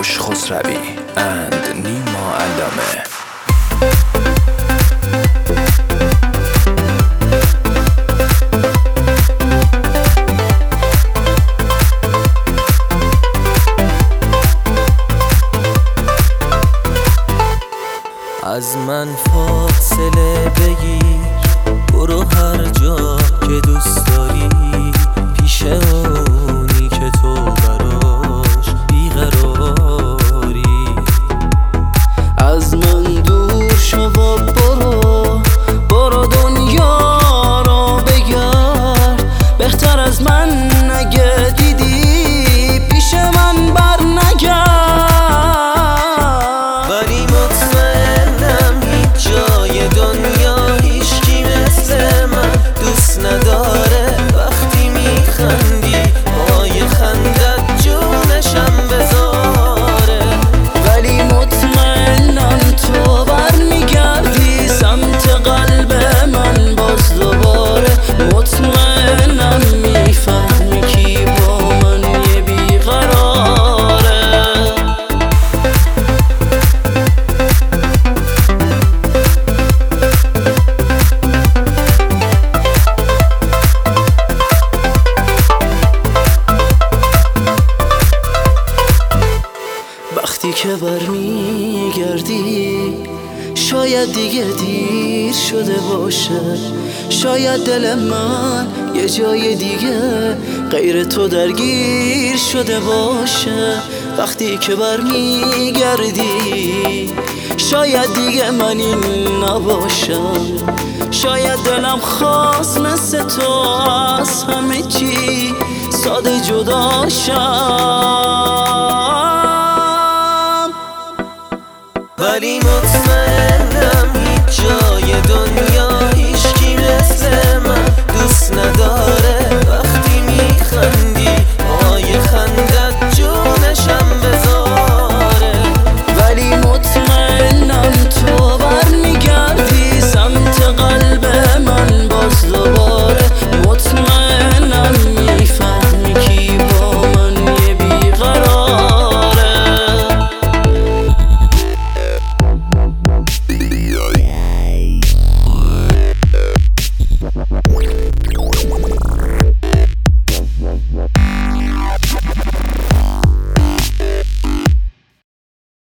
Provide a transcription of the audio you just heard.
کوروش خسروی and نیما علامه. از من فاصله بگیر، برو هر جا که دوست داری، پیش اونی که تو براش بیقراری. از من دور شو و برو دنیا رو بگرد، بهتر از من نگه دیدی پیش من بر نگرد. ولی مطمئنم هیچ جای دنیا هیچکی مثل من دوست نداره وقتی میخندی پای خندت جونشم بذاره. ولی مطمئنم تو برمیگردی سمت قلب من باز دوباره. مطمئنم میفهمی کی با من یه بیقراره. وقتی که برمیگردی شاید دیگه دیر شده باشه، شاید دل من یه جای دیگه غیر تو درگیر شده باشه. وقتی که برمیگردی شاید دیگه من این نباشم، شاید دلم خواست مثل تو از همه چی ساده جداشم. ولی مطمئن